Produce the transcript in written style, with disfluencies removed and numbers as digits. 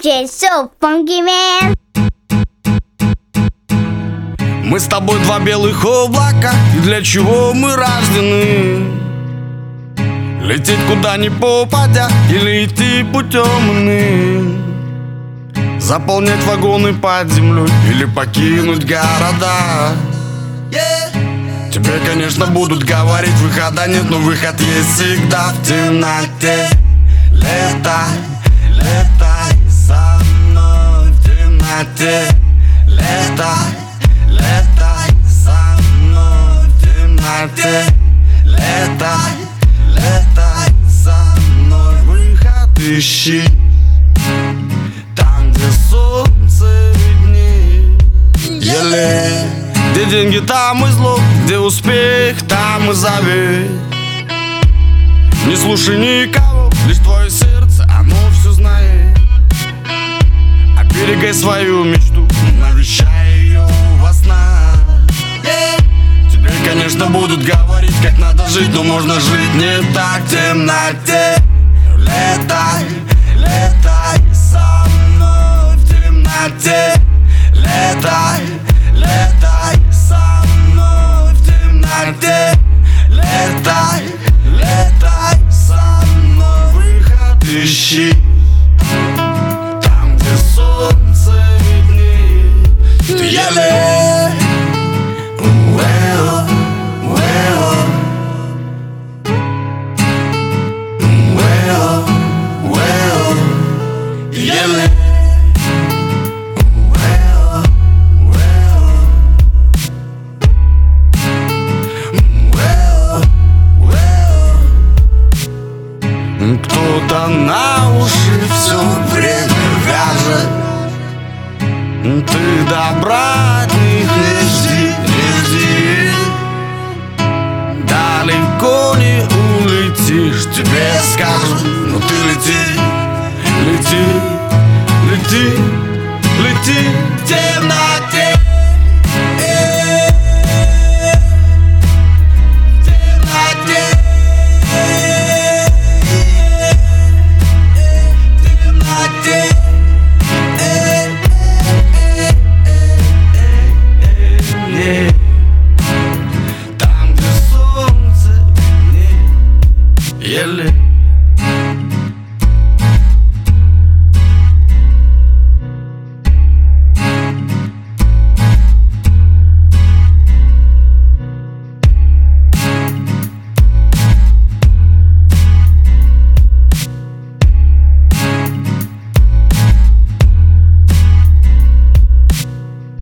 DJ So Funky Man. Мы с тобой два белых облака, и для чего мы рождены? Лететь куда ни попадя, или идти путем иным? Заполнять вагоны под землей, или покинуть города? Тебе, конечно, будут говорить, выхода нет, но выход есть всегда в темноте. Летай, летай со мной в темноте. Летай, летай со мной в темноте. Летай, летай со мной, выход ищи там, где солнце виднеет. Еле, где деньги, там и зло, где успех, там и завет. Не слушай никого, лишь твое сердце, оно все знает. Оберегай свою мечту, навещай ее во снах. Тебе, конечно, будут говорить, как надо жить, но можно жить не так в темноте. Летай, летай со мной в темноте. Летай, летай со мной в темноте. Летай, летай со мной, выход ищи там, где солнце виднеет. Ты еле еле